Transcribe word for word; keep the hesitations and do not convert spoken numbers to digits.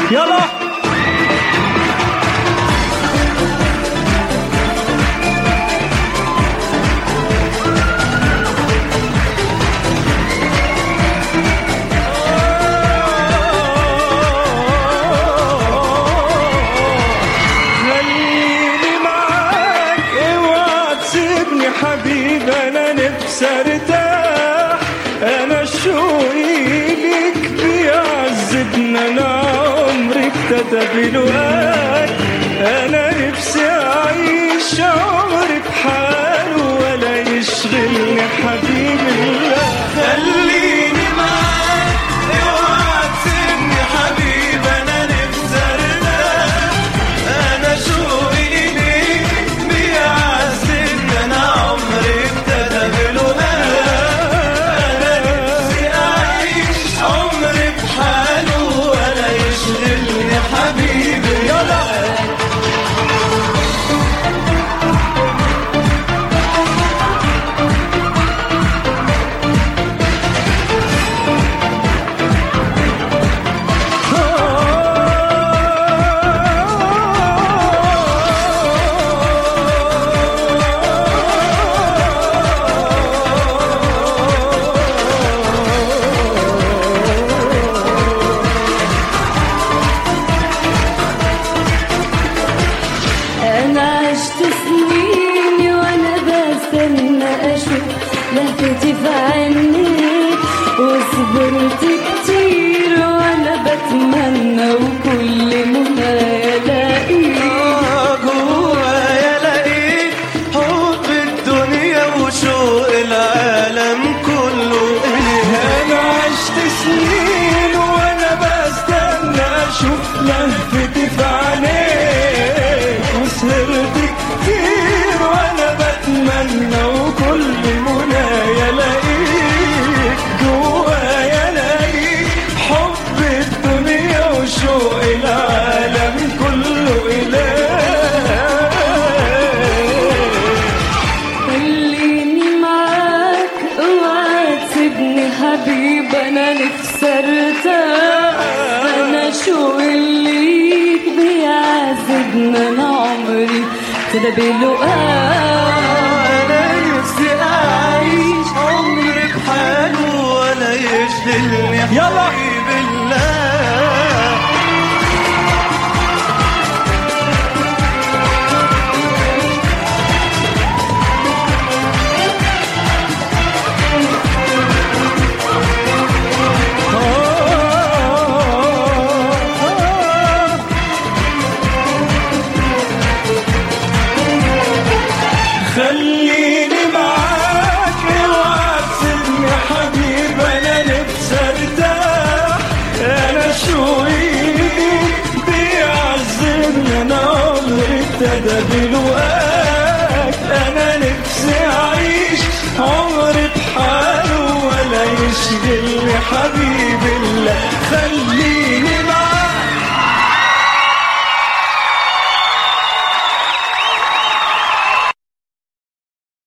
يلا حبيب أنا نفسي أرتاح، أنا شوقي ليك بيعذبنا، أنا عمري ابتدى بلقاك، أنا نفسي أعيش عمري بحاله ولا يشغلني حبيب الله. خليني معاك اوعى تسيبني حبيب أنا نفسي أرتاح، أنا شوقي لهفتي في عينيك وصبرت كتير وانا بتمنى وكل منى الاقيك جوايا الاقيك حب الدنيا وشوق العالم كله. انا عشت سنين وانا بستنى اشوف لهفتي في عينيك وسهرت كتير وانا بتمنى وكل منايا الاقيك جوايا الاقيك حب الدنيا وشوق العالم كله إليك. خليني معاك اوعى تسيبني حبيب انا نفسي ارتاح، انا شوقي ليك بيعذبني، انا عمري ابتدى بلقاك، انا نفسي اعيش عمري بحاله ولا يشغلني حبيب الله. خليني معاك اوعى تسيبني حبيب انا نفسي ارتاح، انا شوقي بيعذبني، انا عمري ابتدى